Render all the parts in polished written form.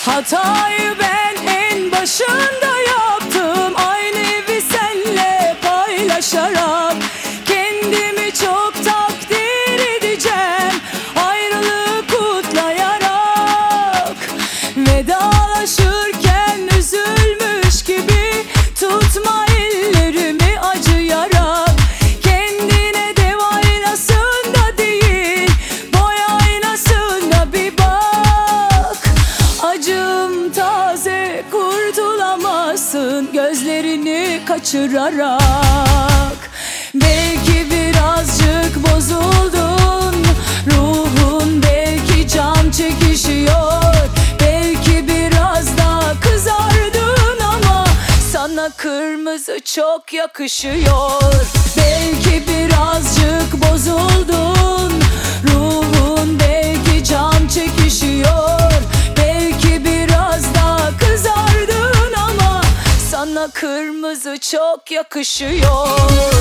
Hatayı ben en başında yaptım, aynı evi senle paylaşarak. Kendimi çok takdir edeceğim, ayrılığı kutlayarak. Vedalaşırken üzülmüş gibi tutma ellerimi acıyarak. Kendine dev aynasında değil, boy aynasında bir bak. Acım taze, kurtulamazsın gözlerini kaçırarak. Belki birazcık bozuldun, ruhun belki can çekişiyor. Belki biraz daha kızardın ama sana kırmızı çok yakışıyor. Belki birazcık bozuldun, ruhun belki can çekişiyor. Belki biraz daha kızardın ama sana kırmızı çok yakışıyor.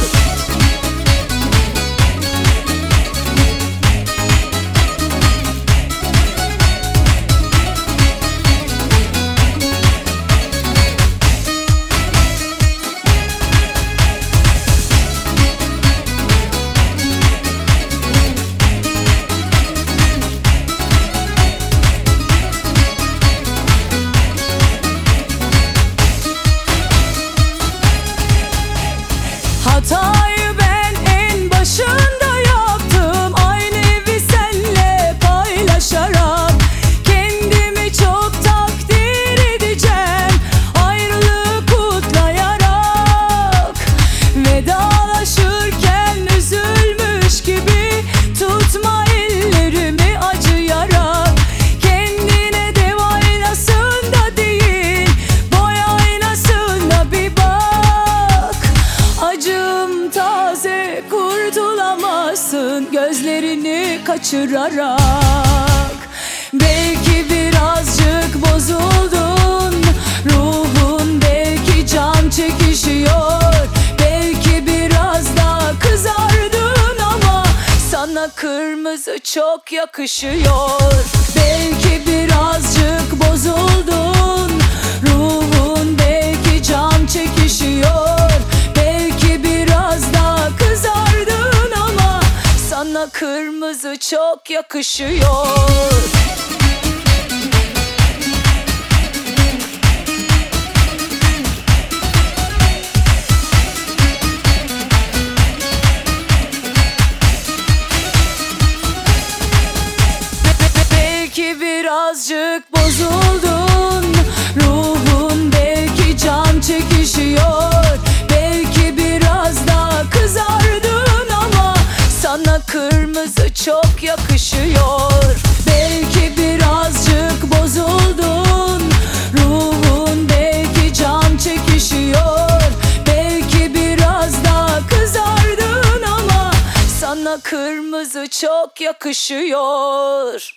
Hatayı ben en başında yaptım, aynı evi senle paylaşarak. Kendimi çok takdir edeceğim, ayrılığı kutlayarak. Vedalaşırken üzülmüş gibi tutma ellerimi acıyarak. Kendine dev aynasında değil, boy aynasında bir bak. Acım taze, kurtulamazsın gözlerini kaçırarak. Belki birazcık bozuldun, ruhun belki can çekişiyor. Belki biraz daha kızardın ama sana kırmızı çok yakışıyor. Belki birazcık bozuldun, ruhun belki can çekişiyor. Belki biraz daha kızardın ama sana kırmızı çok yakışıyor. Belki birazcık bozuldun, ruhun belki can çekişiyor. Belki biraz daha kızardın ama sana kırmızı çok yakışıyor. Belki birazcık bozuldun, ruhun belki can çekişiyor. Belki biraz daha kızardın ama sana kırmızı çok yakışıyor.